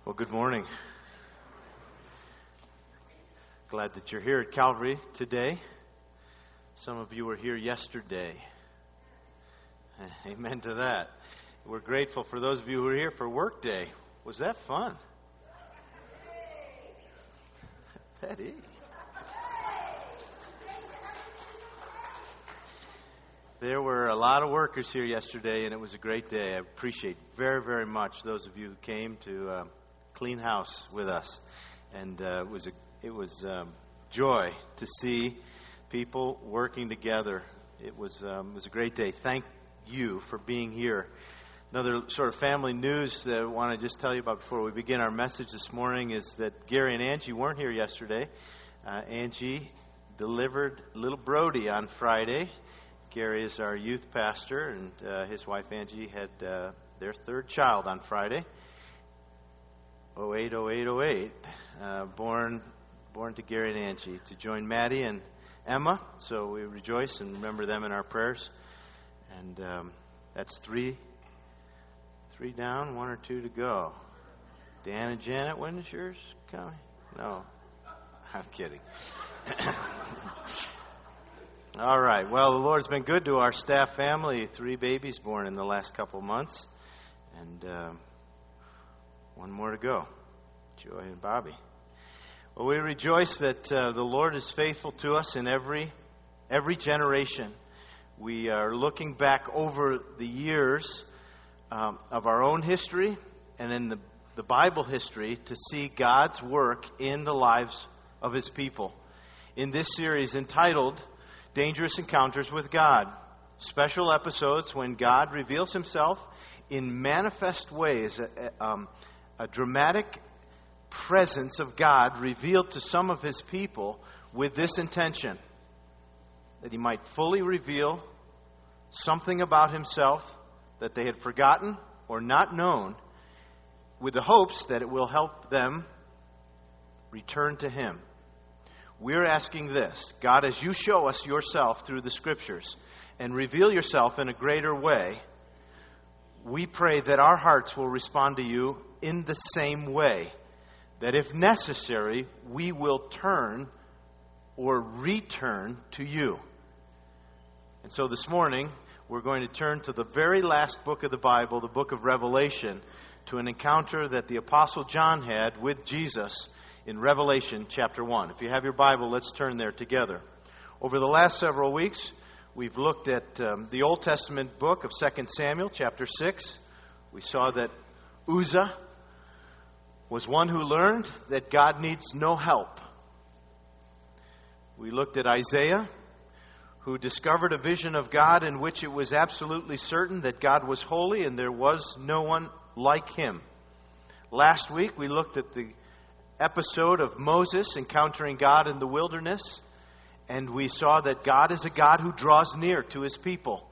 Well, good morning. Glad that you're here at Calvary today. Some of you were here yesterday. Amen to that. We're grateful for those of you who are here for work day. Was that fun? Petty. There were a lot of workers here yesterday, and it was a great day. I appreciate very, very much those of you who came to clean house with us, and it was joy to see people working together. It was a great day. Thank you for being here. Another sort of family news that I want to just tell you about before we begin our message this morning is that Gary and Angie weren't here yesterday. Angie delivered little Brody on Friday. Gary is our youth pastor, and his wife Angie had their third child on Friday. 080808, born to Gary and Angie, to join Maddie and Emma. So we rejoice and remember them in our prayers. And that's three down, one or two to go. Dan and Janet, when is yours coming? No, I'm kidding. All right. Well, the Lord's been good to our staff family. 3 babies born in the last couple months, and one more to go. Joy and Bobby. Well, we rejoice that the Lord is faithful to us in every generation. We are looking back over the years of our own history and in the Bible history to see God's work in the lives of His people. In this series entitled Dangerous Encounters with God, special episodes when God reveals Himself in manifest ways, a dramatic presence of God revealed to some of His people with this intention, that He might fully reveal something about Himself that they had forgotten or not known, with the hopes that it will help them return to Him. We're asking this: God, as you show us yourself through the Scriptures and reveal yourself in a greater way, we pray that our hearts will respond to you in the same way, that if necessary, we will turn or return to you. And so this morning, we're going to turn to the very last book of the Bible, the book of Revelation, to an encounter that the Apostle John had with Jesus in Revelation chapter 1. If you have your Bible, let's turn there together. Over the last several weeks, we've looked at the Old Testament book of 2 Samuel chapter 6. We saw that Uzzah was one who learned that God needs no help. We looked at Isaiah, who discovered a vision of God in which it was absolutely certain that God was holy and there was no one like Him. Last week, we looked at the episode of Moses encountering God in the wilderness, and we saw that God is a God who draws near to His people.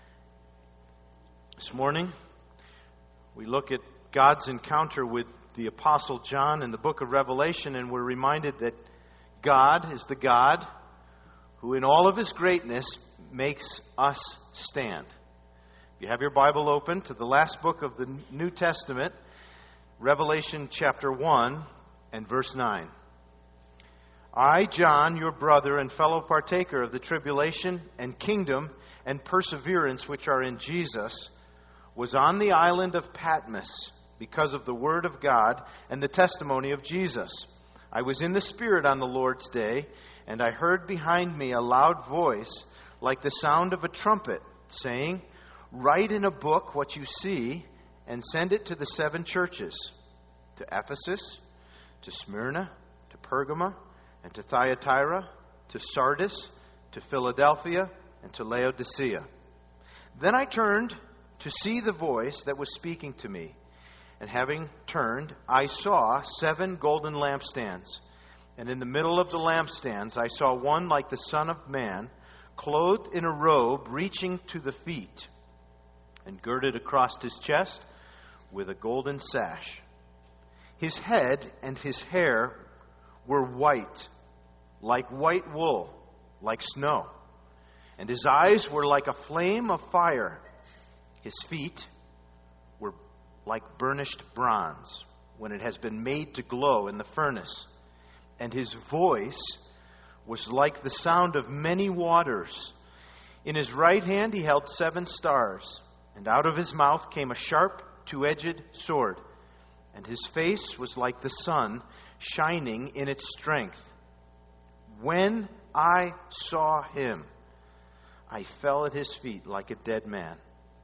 This morning, we look at God's encounter with the Apostle John in the book of Revelation, and we're reminded that God is the God who in all of His greatness makes us stand. If you have your Bible open to the last book of the New Testament, Revelation chapter 1 and verse 9. I, John, your brother and fellow partaker of the tribulation and kingdom and perseverance which are in Jesus, was on the island of Patmos because of the word of God and the testimony of Jesus. I was in the Spirit on the Lord's day, and I heard behind me a loud voice like the sound of a trumpet, saying, Write in a book what you see, and send it to the 7 churches, to Ephesus, to Smyrna, to Pergama, and to Thyatira, to Sardis, to Philadelphia, and to Laodicea. Then I turned to see the voice that was speaking to me. And having turned, I saw 7 golden lampstands. And in the middle of the lampstands, I saw one like the Son of Man, clothed in a robe reaching to the feet, and girded across his chest with a golden sash. His head and his hair were white, like white wool, like snow. And his eyes were like a flame of fire. His feet were like burnished bronze, when it has been made to glow in the furnace. And his voice was like the sound of many waters. In his right hand he held 7 stars, and out of his mouth came a sharp, 2-edged sword. And his face was like the sun shining in its strength. When I saw him, I fell at his feet like a dead man.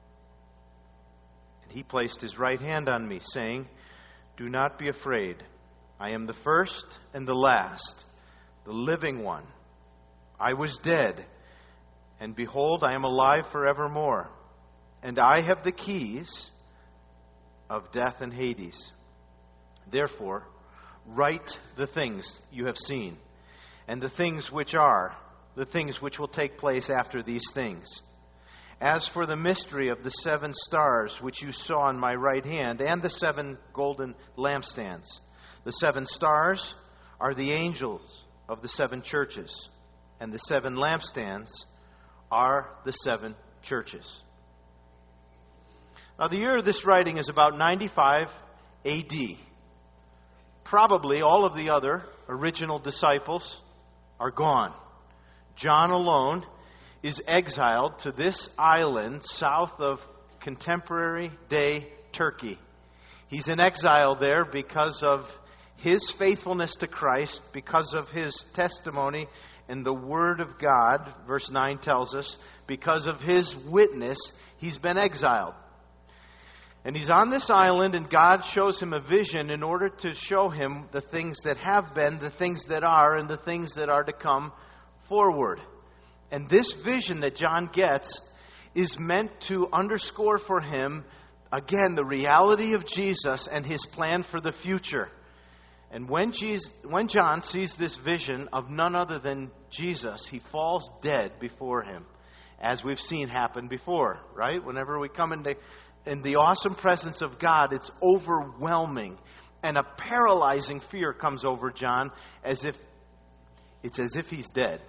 And he placed his right hand on me, saying, "Do not be afraid. I am the first and the last, the living one. I was dead, and behold, I am alive forevermore. And I have the keys of death and Hades. Therefore, write the things you have seen, and the things which are, the things which will take place after these things. As for the mystery of the 7 stars which you saw in my right hand, and the 7 golden lampstands, the 7 stars are the angels of the 7 churches, and the 7 lampstands are the 7 churches." Now, the year of this writing is about 95 A.D. Probably all of the other original disciples are gone. John alone is exiled to this island south of contemporary day Turkey. He's in exile there because of his faithfulness to Christ, because of his testimony and the Word of God. Verse 9 tells us, because of his witness, he's been exiled. And he's on this island, and God shows him a vision in order to show him the things that have been, the things that are, and the things that are to come forward. And this vision that John gets is meant to underscore for him, again, the reality of Jesus and his plan for the future. And when John sees this vision of none other than Jesus, he falls dead before him, as we've seen happen before, right? Whenever we come in the awesome presence of God, it's overwhelming, and a paralyzing fear comes over John, as if he's dead.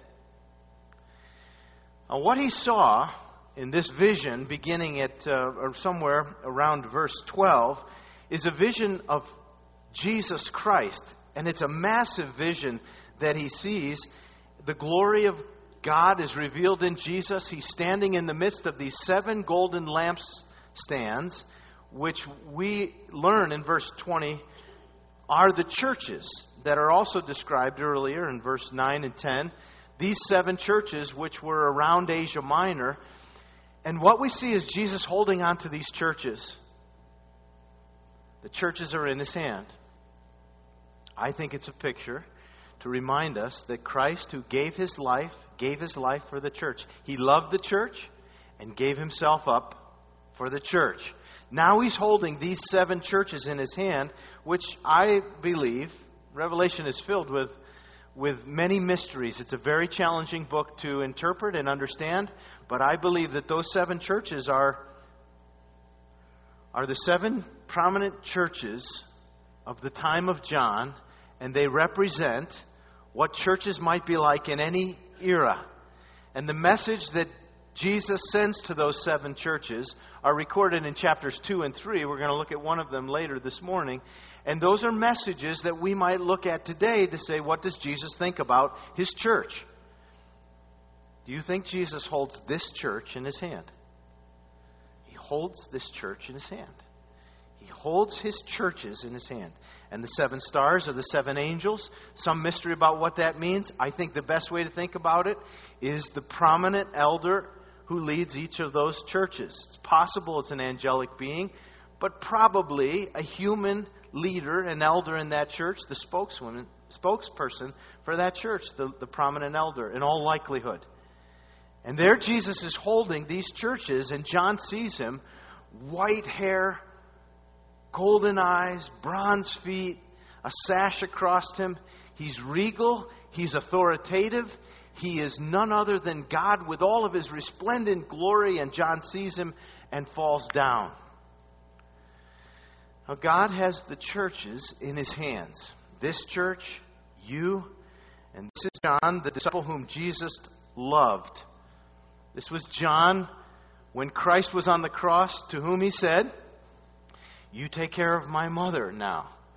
Now, what he saw in this vision, beginning at or somewhere around verse 12, is a vision of Jesus Christ. And it's a massive vision that he sees. The glory of God is revealed in Jesus. He's standing in the midst of these 7 golden lampstands, which we learn in verse 20 are the churches that are also described earlier in verse 9 and 10. These 7 churches which were around Asia Minor. And what we see is Jesus holding on to these churches. The churches are in his hand. I think it's a picture to remind us that Christ, who gave his life for the church. He loved the church and gave himself up for the church. Now he's holding these 7 churches in his hand, which I believe Revelation is filled with many mysteries. It's a very challenging book to interpret and understand, but I believe that those 7 churches are the 7 prominent churches of the time of John, and they represent what churches might be like in any era. And the message that Jesus sends to those 7 churches are recorded in chapters 2 and 3. We're going to look at one of them later this morning. And those are messages that we might look at today to say, what does Jesus think about his church? Do you think Jesus holds this church in his hand? He holds this church in his hand. He holds his churches in his hand. And the 7 stars are the 7 angels. Some mystery about what that means. I think the best way to think about it is the prominent elder who leads each of those churches. It's possible it's an angelic being, but probably a human leader, an elder in that church, the spokesperson for that church, the prominent elder, in all likelihood. And there Jesus is holding these churches, and John sees him, white hair, golden eyes, bronze feet, a sash across him. He's regal, he's authoritative. He is none other than God with all of his resplendent glory, and John sees him and falls down. Now, God has the churches in his hands. This church, you, and this is John, the disciple whom Jesus loved. This was John when Christ was on the cross, to whom he said, "You take care of my mother now."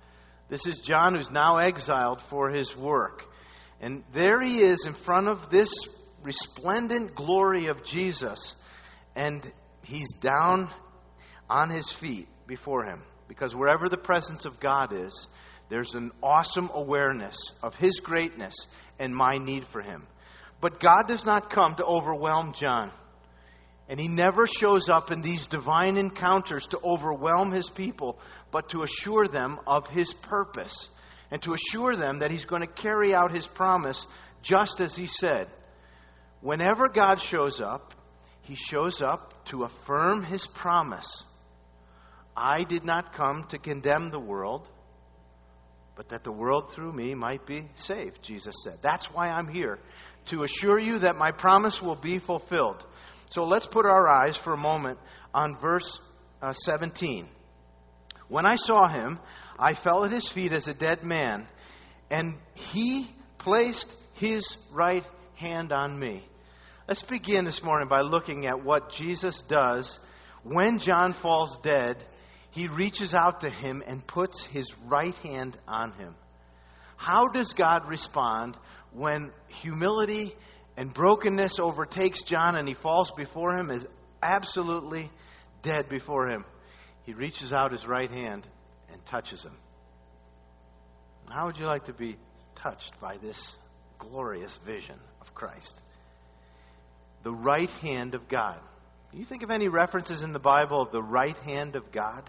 This is John, who's now exiled for his work. And there he is in front of this resplendent glory of Jesus. And he's down on his feet before him. Because wherever the presence of God is, there's an awesome awareness of his greatness and my need for him. But God does not come to overwhelm John. And he never shows up in these divine encounters to overwhelm his people, but to assure them of his purpose and to assure them that he's going to carry out his promise just as he said. Whenever God shows up, he shows up to affirm his promise. I did not come to condemn the world, but that the world through me might be saved, Jesus said. That's why I'm here, to assure you that my promise will be fulfilled. So let's put our eyes for a moment on verse 17. When I saw him, I fell at his feet as a dead man, and he placed his right hand on me. Let's begin this morning by looking at what Jesus does when John falls dead. He reaches out to him and puts his right hand on him. How does God respond when humility and brokenness overtakes John and he falls before him as absolutely dead before him? He reaches out his right hand and touches him. How would you like to be touched by this glorious vision of Christ? The right hand of God. Can you think of any references in the Bible of the right hand of God?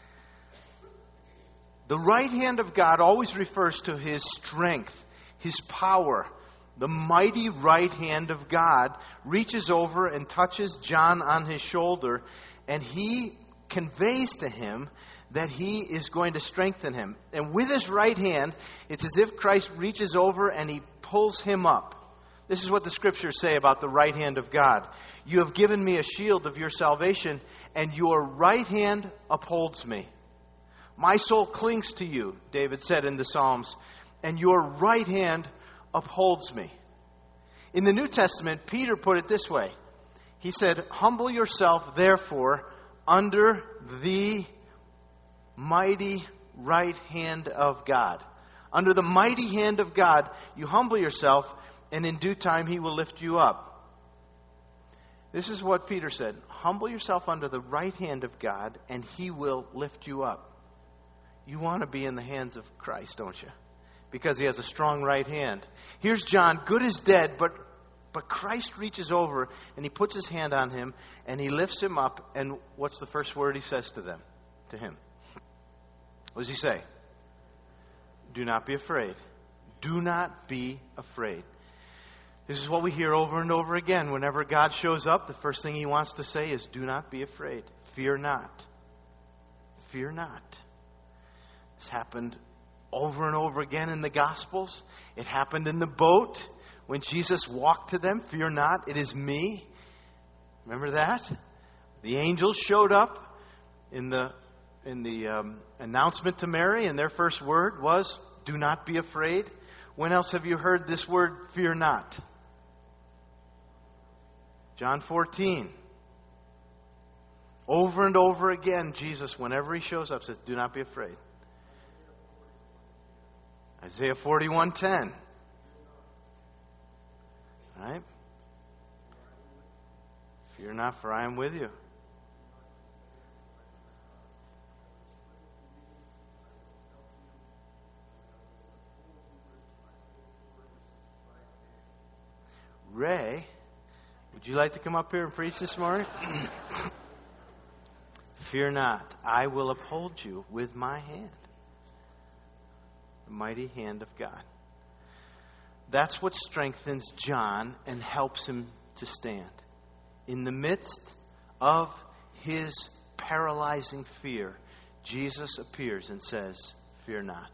The right hand of God always refers to his strength, his power. The mighty right hand of God reaches over and touches John on his shoulder, and he conveys to him that he is going to strengthen him. And with his right hand, it's as if Christ reaches over and he pulls him up. This is what the scriptures say about the right hand of God. You have given me a shield of your salvation, and your right hand upholds me. My soul clings to you, David said in the Psalms, and your right hand upholds me. In the New Testament, Peter put it this way. He said, humble yourself, therefore, under the mighty right hand of God. Under the mighty hand of God, you humble yourself, and in due time he will lift you up. This is what Peter said. Humble yourself under the right hand of God, and he will lift you up. You want to be in the hands of Christ, don't you? Because he has a strong right hand. Here's John, good as dead, but Christ reaches over and he puts his hand on him and he lifts him up. And what's the first word he says to him? What does he say? Do not be afraid. Do not be afraid. This is what we hear over and over again. Whenever God shows up, the first thing he wants to say is, do not be afraid. Fear not. Fear not. This happened over and over again in the Gospels. It happened in the boat when Jesus walked to them. Fear not, it is me. Remember that? The angels showed up in the announcement to Mary, and their first word was, do not be afraid. When else have you heard this word, fear not? John 14. Over and over again, Jesus, whenever he shows up, says, do not be afraid. Isaiah 41:10. Right? Fear not, for I am with you. Ray, would you like to come up here and preach this morning? Fear not, I will uphold you with my hand. The mighty hand of God. That's what strengthens John and helps him to stand. In the midst of his paralyzing fear, Jesus appears and says, fear not.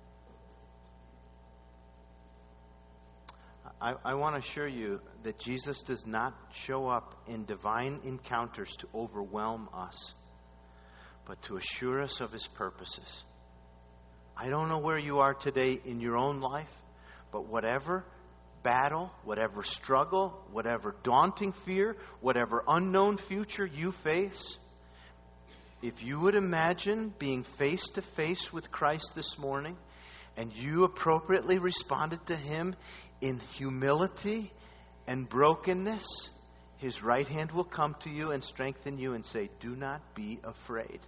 I want to assure you that Jesus does not show up in divine encounters to overwhelm us, but to assure us of his purposes. I don't know where you are today in your own life, but whatever battle, whatever struggle, whatever daunting fear, whatever unknown future you face, If you would imagine being face to face with Christ this morning, and you appropriately responded to Him in humility and brokenness, His right hand will come to you and strengthen you and say, do not be afraid.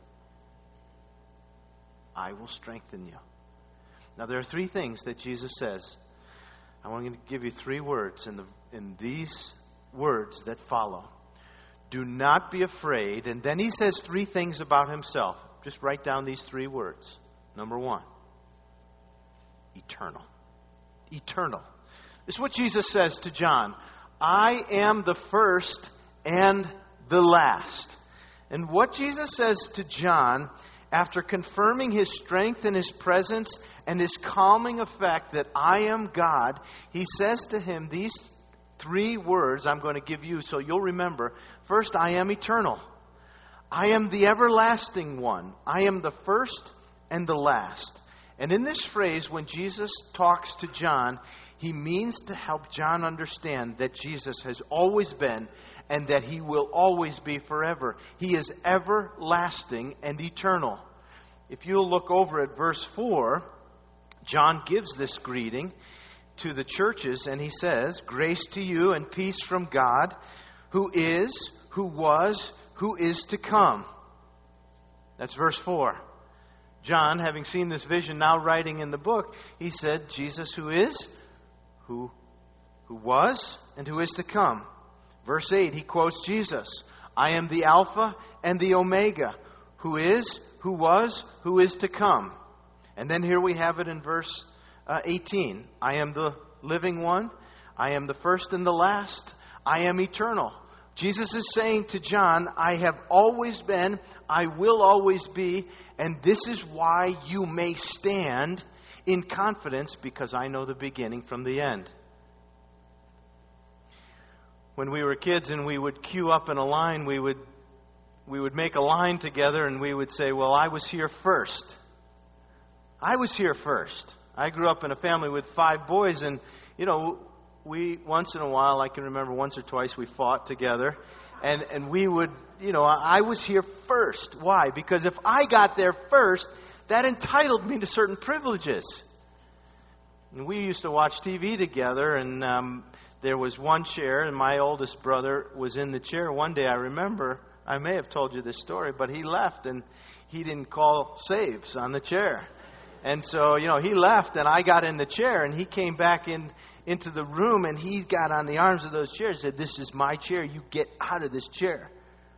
I will strengthen you. Now, there are three things that Jesus says. I want to give you three words in these words that follow. Do not be afraid. And then He says three things about Himself. Just write down these three words. Number one, eternal. Eternal. This is what Jesus says to John. I am the first and the last. And what Jesus says to John, after confirming His strength and His presence and His calming effect that I am God, He says to him these three words I'm going to give you so you'll remember. First, I am eternal. I am the everlasting one. I am the first and the last. And in this phrase, when Jesus talks to John, He means to help John understand that Jesus has always been and that He will always be forever. He is everlasting and eternal. If you'll look over at verse 4, John gives this greeting to the churches, and he says, grace to you and peace from God, who is, who was, who is to come. That's verse 4. John, having seen this vision, now writing in the book, he said, Jesus who is, who was, and who is to come. Verse 8, he quotes Jesus. I am the Alpha and the Omega, who is, who was, who is to come. And then here we have it in verse 18. I am the living one. I am the first and the last. I am eternal. Jesus is saying to John, I have always been, I will always be, and this is why you may stand in confidence, because I know the beginning from the end. When we were kids and we would queue up in a line, we would make a line together and we would say, well, I was here first. I was here first. I grew up in a family with 5 boys, and, we, once in a while, I can remember once or twice we fought together, and we would, I was here first. Why? Because if I got there first, that entitled me to certain privileges. And we used to watch TV together, and there was one chair, and my oldest brother was in the chair. One day I remember, I may have told you this story, but he left, and he didn't call saves on the chair. And so, he left, and I got in the chair, and he came back into the room, and he got on the arms of those chairs and said, this is my chair. You get out of this chair.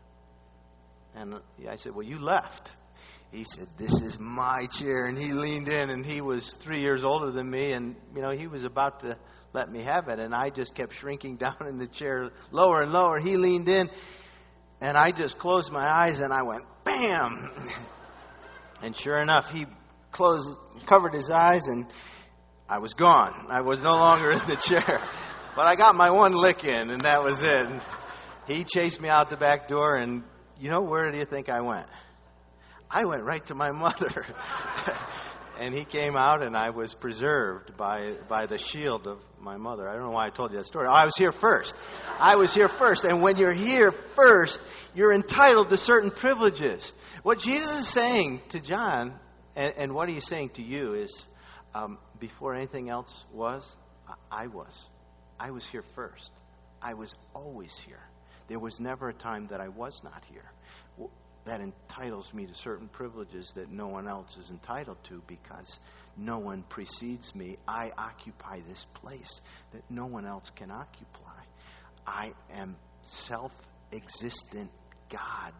And I said, well, you left. He said, this is my chair. And he leaned in, and he was 3 years older than me, and, he was about to let me have it. And I just kept shrinking down in the chair, lower and lower. He leaned in, and I just closed my eyes, and I went, bam! And sure enough, he covered his eyes, and I was gone. I was no longer in the chair. But I got my one lick in, and that was it. And he chased me out the back door, and where do you think I went? I went right to my mother. And he came out, and I was preserved by the shield of my mother. I don't know why I told you that story. I was here first. I was here first. And when you're here first, you're entitled to certain privileges. What Jesus is saying to John, and what He's saying to you is, before anything else was, I was. I was here first. I was always here. There was never a time that I was not here. That entitles me to certain privileges that no one else is entitled to, because no one precedes me. I occupy this place that no one else can occupy. I am self-existent God.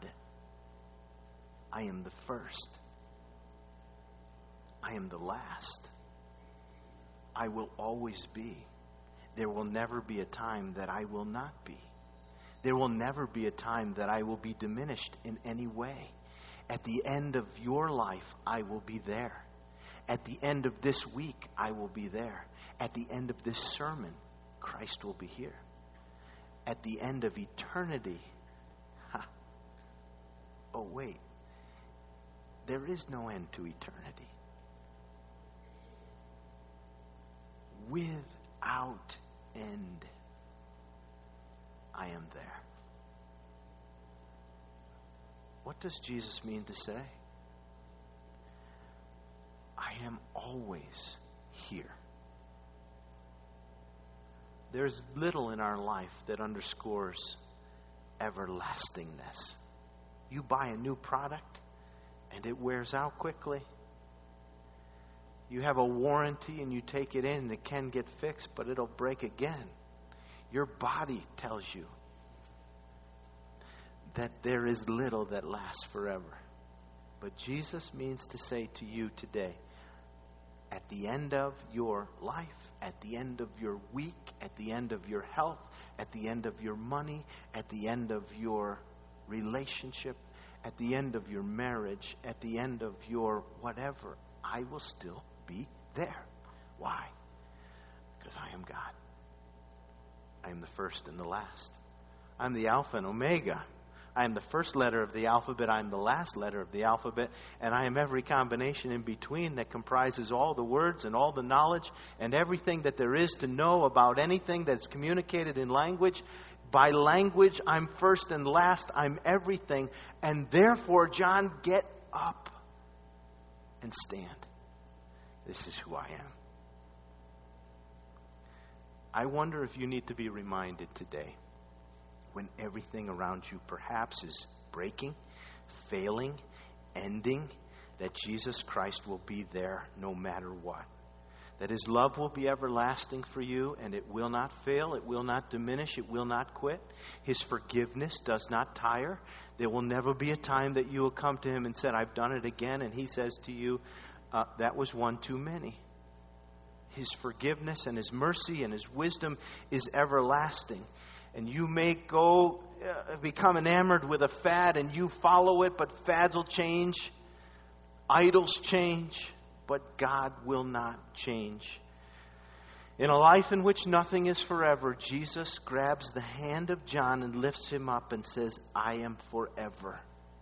I am the first. I am the last. I will always be. There will never be a time that I will not be. There will never be a time that I will be diminished in any way. At the end of your life, I will be there. At the end of this week, I will be there. At the end of this sermon, Christ will be here. At the end of eternity, oh wait, there is no end to eternity. Without end, I am there. What does Jesus mean to say? I am always here. There's little in our life that underscores everlastingness. You buy a new product and it wears out quickly. You have a warranty and you take it in and it can get fixed, but it'll break again. Your body tells you that there is little that lasts forever. But Jesus means to say to you today, at the end of your life, at the end of your week, at the end of your health, at the end of your money, at the end of your relationship, at the end of your marriage, at the end of your whatever, I will still be there. Why? Because I am God. I am the first and the last. I'm the Alpha and Omega. I am the first letter of the alphabet. I am the last letter of the alphabet. And I am every combination in between that comprises all the words and all the knowledge and everything that there is to know about anything that's communicated in language. By language, I'm first and last. I'm everything. And therefore, John, get up and stand. This is who I am. I wonder if you need to be reminded today, when everything around you perhaps is breaking, failing, ending, that Jesus Christ will be there no matter what. That His love will be everlasting for you, and it will not fail, it will not diminish, it will not quit. His forgiveness does not tire. There will never be a time that you will come to Him and say, I've done it again, and He says to you, that was one too many. His forgiveness and His mercy and His wisdom is everlasting. And you may become enamored with a fad and you follow it, but fads will change. Idols change, but God will not change. In a life in which nothing is forever, Jesus grabs the hand of John and lifts him up and says, I am forever.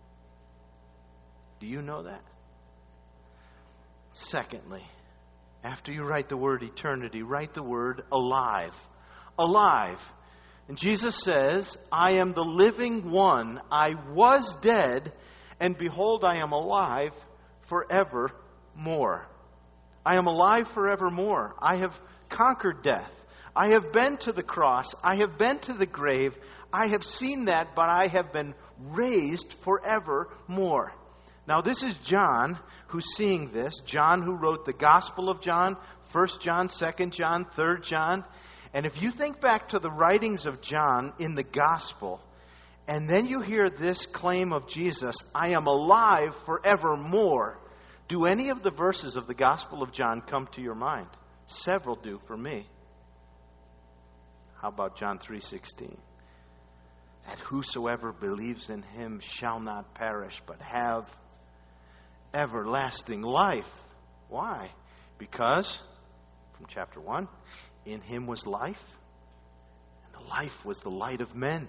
Do you know that? Secondly, after you write the word eternity, write the word alive. Alive. And Jesus says, I am the living one. I was dead, and behold, I am alive forevermore. I am alive forevermore. I have conquered death. I have been to the cross. I have been to the grave. I have seen that, but I have been raised forevermore. Now, this is John who's seeing this. John who wrote the Gospel of John, 1 John, 2 John, 3 John. And if you think back to the writings of John in the Gospel, and then you hear this claim of Jesus, I am alive forevermore, do any of the verses of the Gospel of John come to your mind? Several do for me. How about John 3:16? That whosoever believes in Him shall not perish, but have everlasting life. Why? Because, from chapter 1, in Him was life, and the life was the light of men.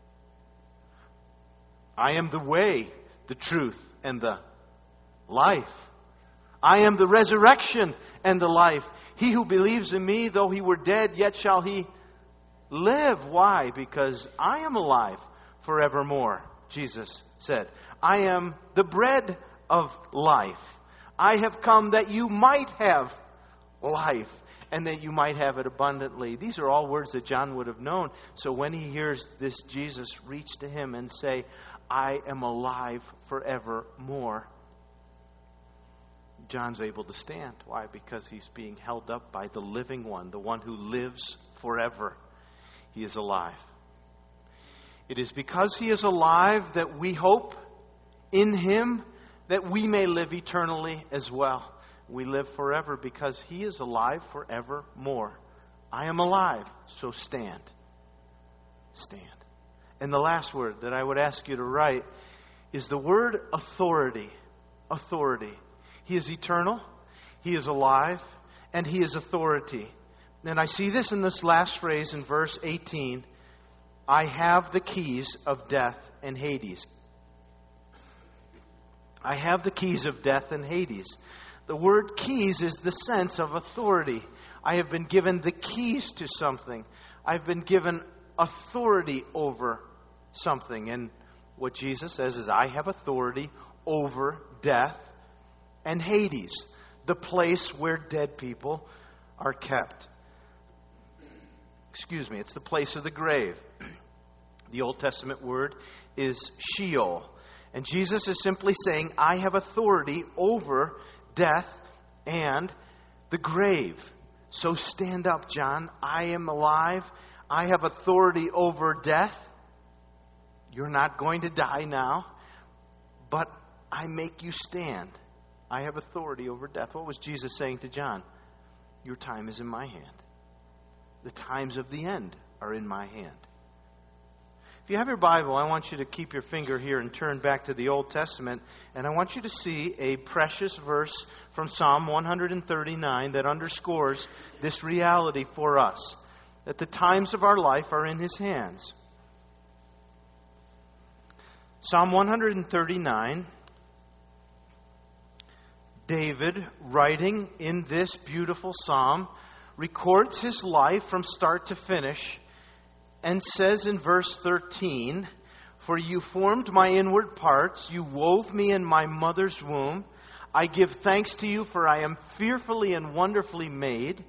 I am the way, the truth, and the life. I am the resurrection and the life. He who believes in me, though he were dead, yet shall he live. Why? Because I am alive forevermore, Jesus said. I am the bread of life. I have come that you might have life, and that you might have it abundantly. These are all words that John would have known. So when he hears this Jesus reach to him and say, I am alive forevermore, John's able to stand. Why? Because he's being held up by the living one, the one who lives forever. He is alive. It is because he is alive that we hope in Him that we may live eternally as well. We live forever because He is alive forevermore. I am alive, so stand. Stand. And the last word that I would ask you to write is the word authority. Authority. He is eternal, He is alive, and He is authority. And I see this in this last phrase in verse 18. I have the keys of death and Hades. I have the keys of death and Hades. The word keys is the sense of authority. I have been given the keys to something. I've been given authority over something. And What Jesus says is, I have authority over death and Hades, the place where dead people are kept. It's the place of the grave. The Old Testament word is Sheol. And Jesus is simply saying, I have authority over death and the grave. So stand up, John. I am alive. I have authority over death. You're not going to die now, but I make you stand. I have authority over death. What was Jesus saying to John? Your time is in my hand. The times of the end are in my hand. If you have your Bible, I want you to keep your finger here and turn back to the Old Testament. And I want you to see a precious verse from Psalm 139 that underscores this reality for us, that the times of our life are in His hands. Psalm 139, David, writing in this beautiful psalm, records his life from start to finish and says in verse 13, For you formed my inward parts, you wove me in my mother's womb. I give thanks to you, for I am fearfully and wonderfully made.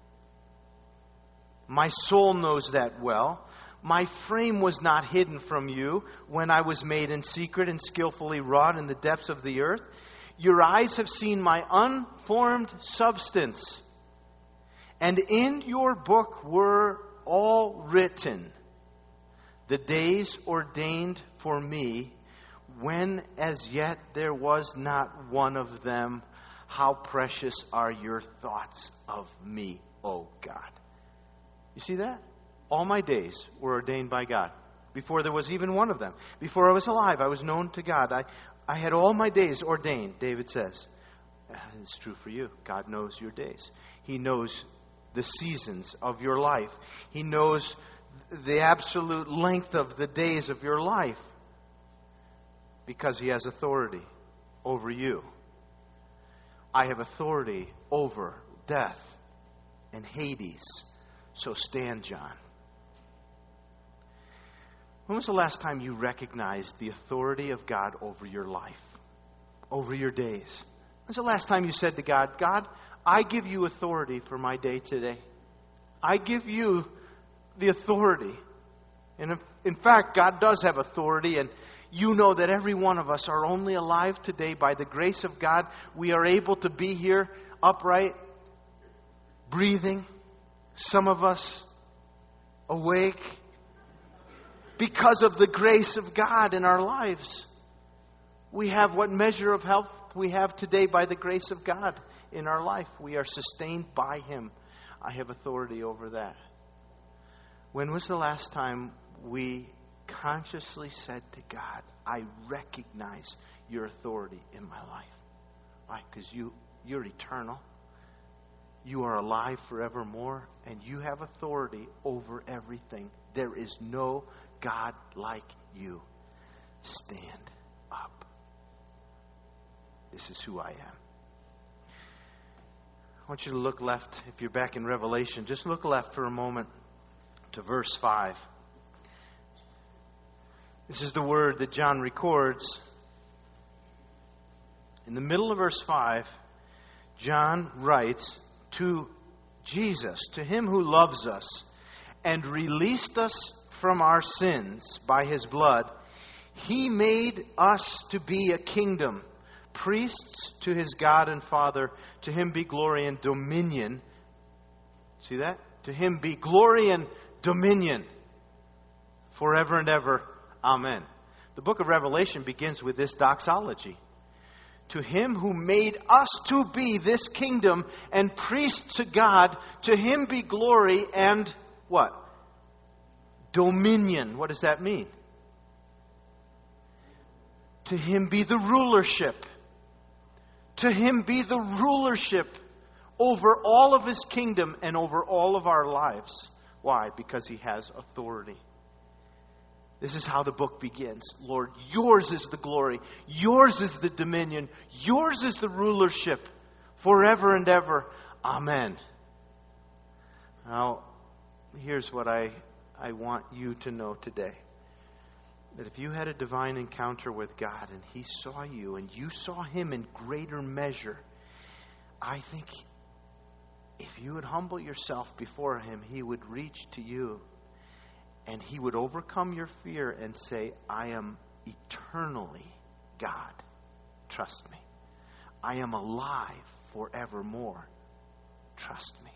My soul knows that well. My frame was not hidden from you when I was made in secret and skillfully wrought in the depths of the earth. Your eyes have seen my unformed substance, and in your book were all written, the days ordained for me, when as yet there was not one of them. How precious are your thoughts of me, O God. You see that? All my days were ordained by God. Before there was even one of them. Before I was alive, I was known to God. I had all my days ordained, David says. It's true for you. God knows your days. He knows the seasons of your life. He knows the absolute length of the days of your life because He has authority over you. I have authority over death and Hades. So stand, John. When was the last time you recognized the authority of God over your life, over your days? When was the last time you said to God, God, I give you authority for my day today. I give you the authority. And in fact, God does have authority, and you know that every one of us are only alive today by the grace of God. We are able to be here upright, breathing, some of us awake, because of the grace of God in our lives. We have what measure of health we have today by the grace of God in our life. We are sustained by Him. I have authority over that. When was the last time we consciously said to God, I recognize your authority in my life? Why? Because you're eternal. You are alive forevermore, and you have authority over everything. There is no God like you. Stand up. This is who I am. I want you to look left. If you're back in Revelation, just look left for a moment to verse 5. This is the word that John records. In the middle of verse 5, John writes, to Jesus, to Him who loves us and released us from our sins by His blood, He made us to be a kingdom, priests to His God and Father. To Him be glory and dominion. See that? To Him be glory and dominion forever and ever. Amen. The book of Revelation begins with this doxology. To Him who made us to be this kingdom and priests to God, to Him be glory and what? Dominion. What does that mean? To Him be the rulership. To Him be the rulership over all of His kingdom and over all of our lives. Why? Because He has authority. This is how the book begins. Lord, yours is the glory. Yours is the dominion. Yours is the rulership forever and ever. Amen. Now, here's what I want you to know today. that if you had a divine encounter with God and He saw you and you saw Him in greater measure, I think if you would humble yourself before Him, He would reach to you and He would overcome your fear and say, I am eternally God. Trust me. I am alive forevermore. Trust me.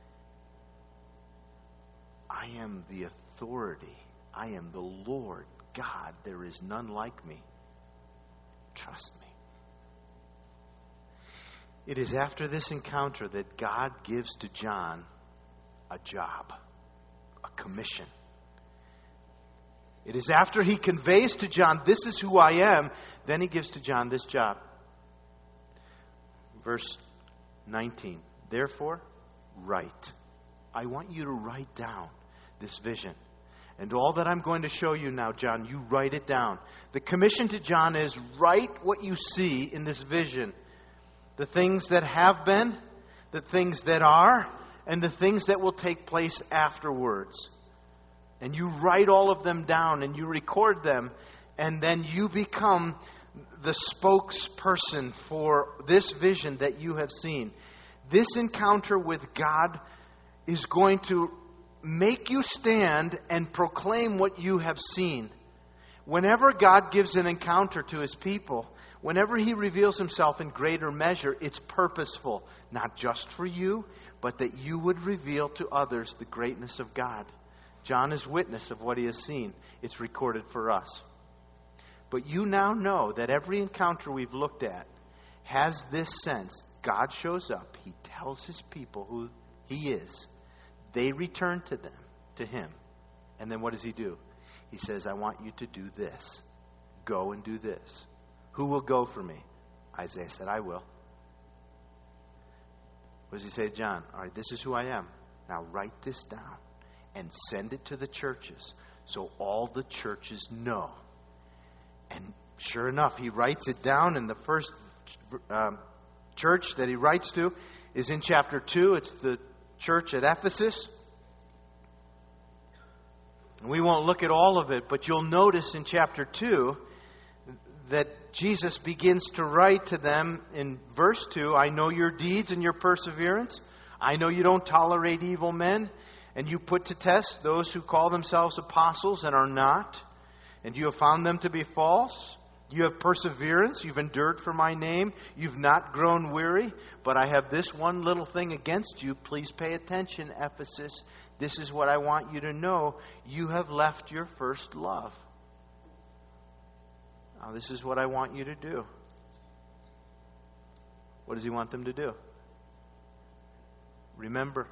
I am the authority. I am the Lord God. There is none like me. Trust me. It is after this encounter that God gives to John a job, a commission. It is after He conveys to John, this is who I am, then He gives to John this job. Verse 19, therefore, write. I want you to write down this vision. And all that I'm going to show you now, John, you write it down. The commission to John is write what you see in this vision. The things that have been, the things that are, and the things that will take place afterwards. And you write all of them down and you record them. And then you become the spokesperson for this vision that you have seen. This encounter with God is going to make you stand and proclaim what you have seen. Whenever God gives an encounter to His people, whenever He reveals Himself in greater measure, it's purposeful. Not just for you, but that you would reveal to others the greatness of God. John is witness of what he has seen. It's recorded for us. But you now know that every encounter we've looked at has this sense. God shows up. He tells His people who He is. They return to Him. And then what does He do? He says, I want you to do this. Go and do this. Who will go for me? Isaiah said, I will. What does He say to John? All right, this is who I am. Now write this down and send it to the churches so all the churches know. And sure enough, He writes it down, and the first church that He writes to is in chapter 2. It's the church at Ephesus. And we won't look at all of it, but you'll notice in chapter 2 that Jesus begins to write to them in verse 2, I know your deeds and your perseverance. I know you don't tolerate evil men, and you put to test those who call themselves apostles and are not, and you have found them to be false. You have perseverance. You've endured for my name. You've not grown weary. But I have this one little thing against you. Please pay attention, Ephesus. This is what I want you to know. You have left your first love. Now, this is what I want you to do. What does He want them to do? Remember.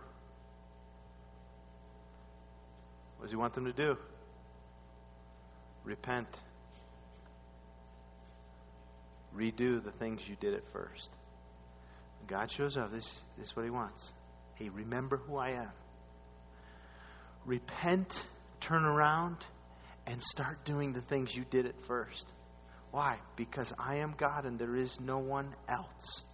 What does He want them to do? Repent. Redo the things you did at first. God shows up. This is what He wants. Hey, remember who I am. Repent, turn around, and start doing the things you did at first. Why? Because I am God and there is no one else.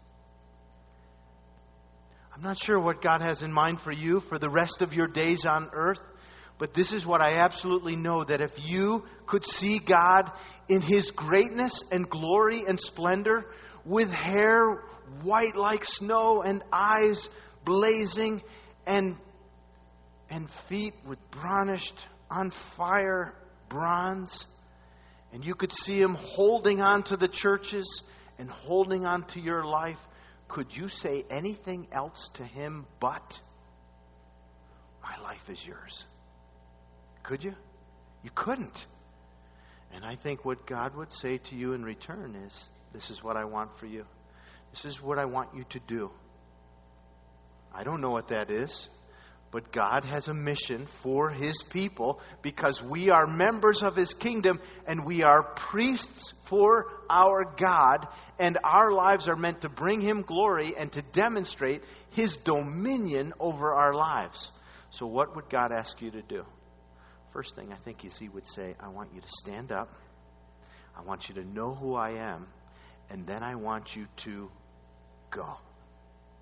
I'm not sure what God has in mind for you for the rest of your days on earth. But this is what I absolutely know, that if you could see God in His greatness and glory and splendor, with hair white like snow and eyes blazing and feet with burnished on fire bronze, and you could see Him holding on to the churches and holding on to your life, could you say anything else to Him but, my life is yours? Could you? You couldn't. And I think what God would say to you in return is, this is what I want for you. This is what I want you to do. I don't know what that is, but God has a mission for His people because we are members of His kingdom and we are priests for our God, and our lives are meant to bring Him glory and to demonstrate His dominion over our lives. So what would God ask you to do? First thing I think is He would say, I want you to stand up. I want you to know who I am. And then I want you to go.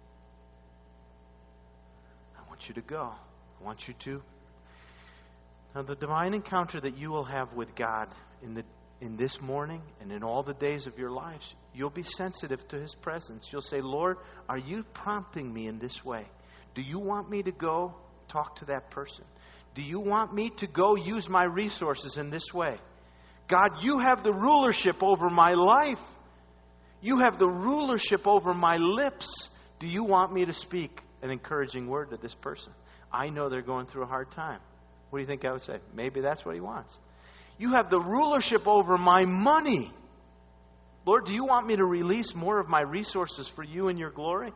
I want you to go. I want you to Now, the divine encounter that you will have with God in this morning and in all the days of your lives, you'll be sensitive to His presence. You'll say, Lord, are you prompting me in this way? Do you want me to go talk to that person? Do you want me to go use my resources in this way? God, you have the rulership over my life. You have the rulership over my lips. Do you want me to speak an encouraging word to this person? I know they're going through a hard time. What do you think I would say? Maybe that's what He wants. You have the rulership over my money. Lord, do you want me to release more of my resources for you and your glory?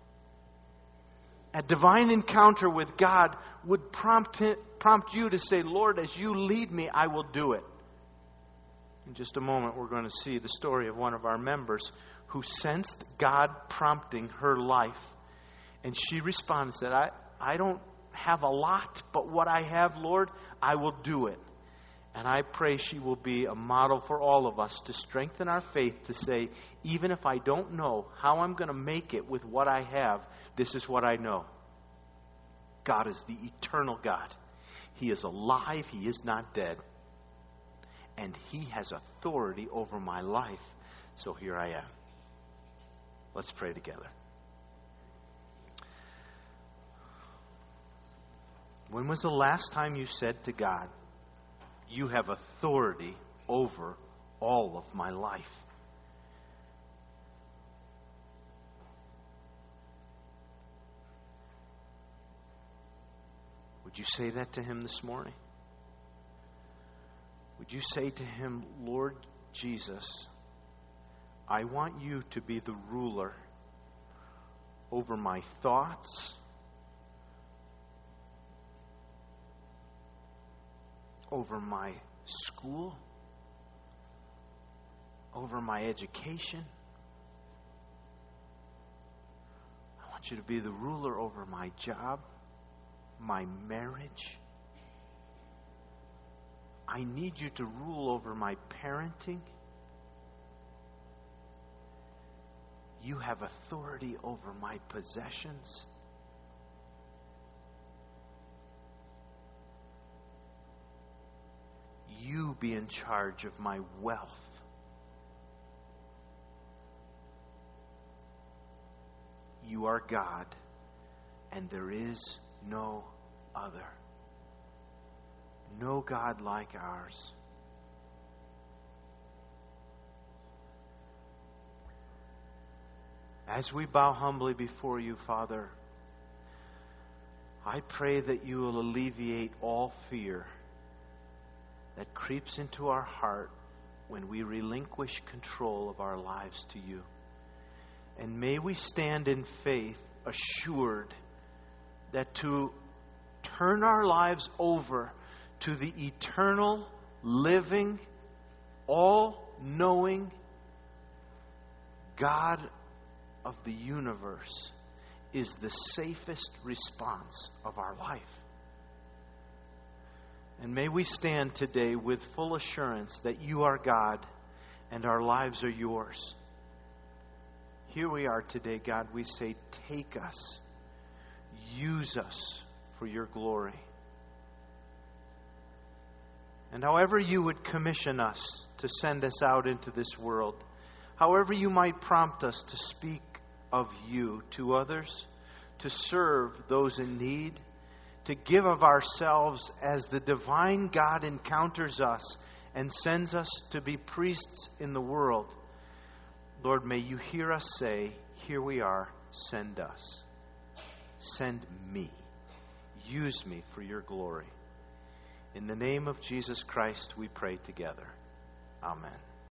A divine encounter with God would prompt you to say, Lord, as you lead me, I will do it. In just a moment, we're going to see the story of one of our members who sensed God prompting her life. And she responded and said, I don't have a lot, but what I have, Lord, I will do it. And I pray she will be a model for all of us to strengthen our faith to say, even if I don't know how I'm going to make it with what I have, this is what I know. God is the eternal God. He is alive. He is not dead. And He has authority over my life. So here I am. Let's pray together. When was the last time you said to God, you have authority over all of my life? Would you say that to Him this morning? Would you say to Him, Lord Jesus, I want you to be the ruler over my thoughts, over my school, over my education. I want you to be the ruler over my job, my marriage. I need you to rule over my parenting. You have authority over my possessions. You be in charge of my wealth. You are God, and there is no other. No God like ours. As we bow humbly before you, Father, I pray that you will alleviate all fear that creeps into our heart when we relinquish control of our lives to you. And may we stand in faith, assured that to turn our lives over to the eternal, living, all-knowing God of the universe is the safest response of our life. And may we stand today with full assurance that you are God and our lives are yours. Here we are today, God. We say, take us, use us for your glory. And however you would commission us to send us out into this world, however you might prompt us to speak of you to others, to serve those in need, to give of ourselves as the divine God encounters us and sends us to be priests in the world. Lord, may you hear us say, here we are, send us. Send me. Use me for your glory. In the name of Jesus Christ, we pray together. Amen.